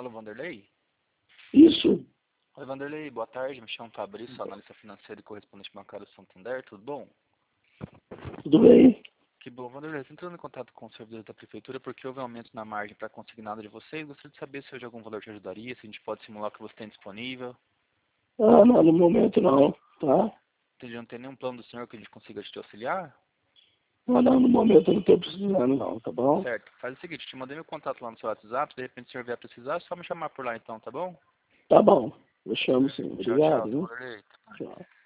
Alô, Vanderlei? Isso, Oi, Vanderlei, boa tarde. Me chamo Fabrício, sou analista financeiro e correspondente bancário do Santander. Tudo bom? tudo bem? Que bom, Vanderlei. Estou entrando em contato com os servidores da prefeitura porque houve um aumento na margem para consignado de vocês. Gostaria de saber se hoje algum valor te ajudaria, se a gente pode simular o que você tem disponível. Ah, não, no momento não, tá? Não tem nenhum plano do senhor que a gente consiga te auxiliar? Ah, não, no momento eu não estou precisando não, tá bom? Certo. Faz o seguinte, te mandei meu contato lá no seu WhatsApp. De repente, se o senhor vier precisar, é só me chamar por lá então, tá bom? Tá bom, eu chamo sim. Tchau, tchau. Obrigado, viu? Vanderlei. Tchau.